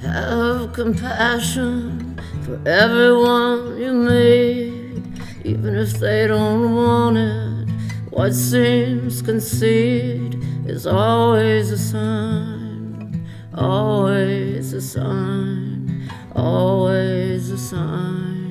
Have compassion for everyone you meet, even if they don't want it. What seems conceit is always a sign, always a sign, always a sign.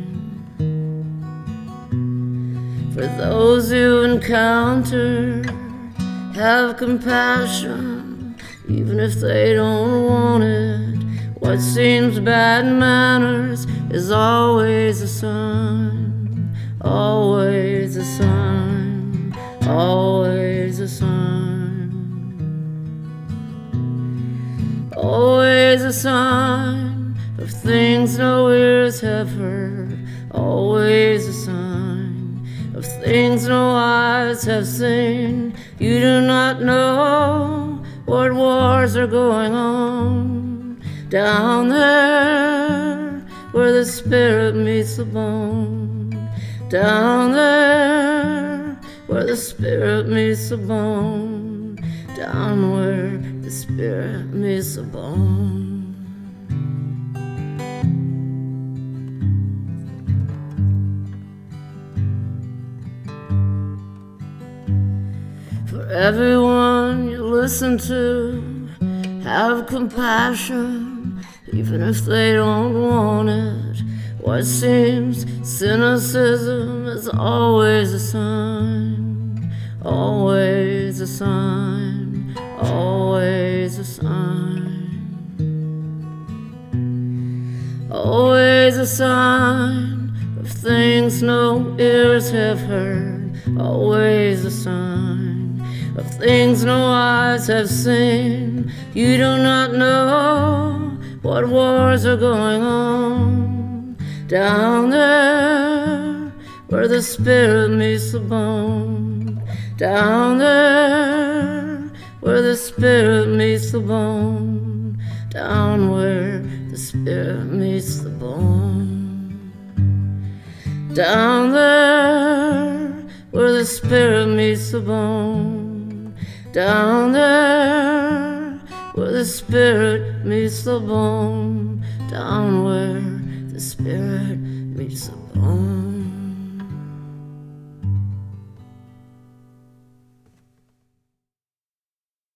For those you encounter, have compassion, even if they don't want it. What seems bad manners is always a sign, always a sign, always a sign. Always a sign of things no ears have heard, always a sign of things no eyes have seen. You do not know what wars are going on down there where the spirit meets the bone, down there where the spirit meets the bone, down where the spirit meets the bone. For everyone you listen to, have compassion, even if they don't want it. What seems cynicism is always a sign, always a sign, always a sign. Always a sign of things no ears have heard, always a sign of things no eyes have seen. You do not know what wars are going on down there where the spirit meets the bone, down there where the spirit meets the bone, down where the spirit meets the bone, down there where the spirit meets the bone, down there where the spirit meets the bone, down where the spirit meets the bone.